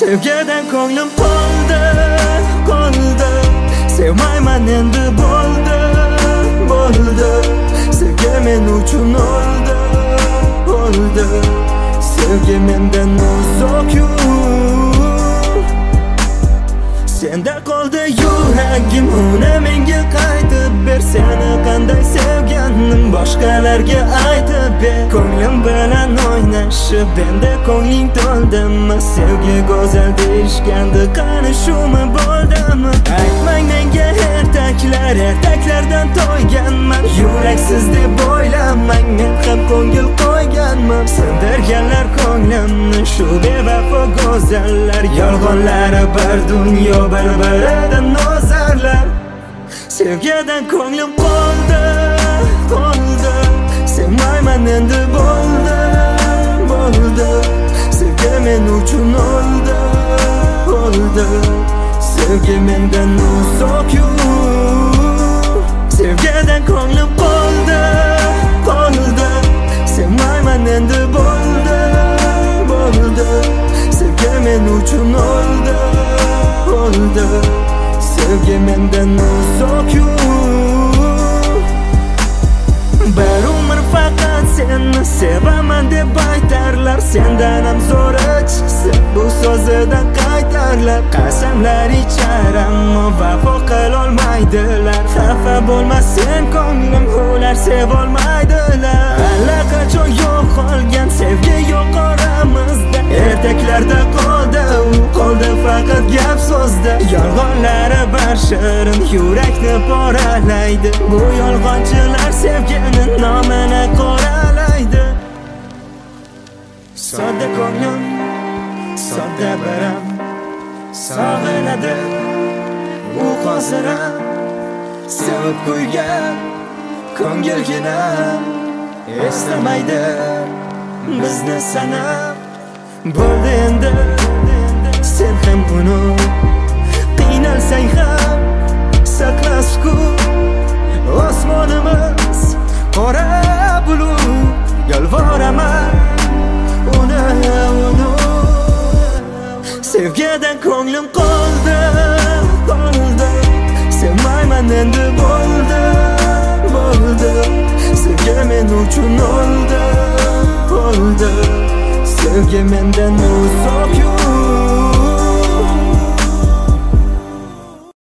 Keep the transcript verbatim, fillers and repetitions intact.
Sevgidan ko'nglim qoldi, qoldi. Sevmayman endi bo'ldi, bo'ldi. Sevgi men uchun o'ldi, o'ldi. Sevgi mendan uzoq-yu. Senda qoldi yuragim, uni menga qaytib ber. Seni qanday sevganim boshqalarga aytib ber. Ko'nglim bilan o'ynashib endi ko'ngling to'ldimi? Sevgi go'zal deyishgandi, qani shumi bo'ldimi? Aytmang menga ertaklar, ertaklardan to'yganman. Yuraksiz deb o'ylamang, men ham ko'ngil qo'yganman. Sindirganlar ko'nglimni shu bevafo go'zallar. Yolg'onlari bir dunyo, bir-biridan nozarlar. Sevgidan ko'nglim qoldi, qoldi. Sevmayman endi bo'ldi, bo'ldi. Sevgi men uchun o'ldi, o'ldi. Sevgi mendan uzoq-yu. Sevgidan ko'nglim qoldi, qoldi. Sevmayman endi bo'ldi, bo'ldi. Sevgi men uchun o'ldi, o'ldi. Sevgi mendan uzoq-yu. Bir umr faqat seni sevaman deb aytarlar. Sendan ham zo'ri chiqsa bu so'zidan qaytarlar. Qasamlar ichar ammo vafo qilolmaydilar. Xafa bo'lma sen ko'nglim, ular sevolmaydilar. Allaqachon yo'qolgan sevgi yo'q oramizda. Ertaklarda qoldi, u qoldi faqat gap so'zda. Yolg'onlari bar shirin yurakni poralaydi. Bu yolg'onchilar sevgini nomini qoralaydi. Sodda ko'nglim, sodda biram sog'inadi. U hozir ham sevib qo'ygan ko'ngilgina eslamaydi bizni sanab. Bo'ldi endi sen ham unut, qiynalsang ham saqla sukut. Osmonimiz qora bulut, yolvoraman uni unut. Sevgidan ko'nglim qoldi, qoldi. Sevmayman endi bo'ldi, bo'ldi. Sevgi men uchun o'ldi, o'ldi. Sevgi mendan